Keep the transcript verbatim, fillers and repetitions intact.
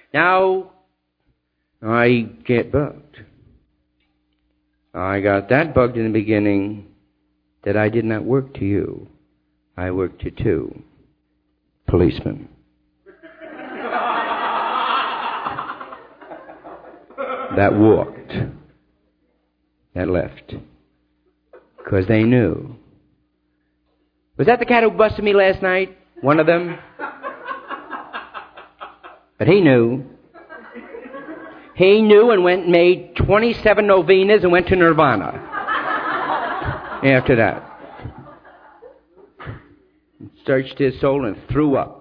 Now, I get bugged. I got that bugged in the beginning that I did not work to you. I worked to two policemen. That walked. That left. Because they knew. Was that the cat who busted me last night? One of them? But he knew. He knew and went and made twenty-seven novenas and went to Nirvana. After that. Searched his soul and threw up.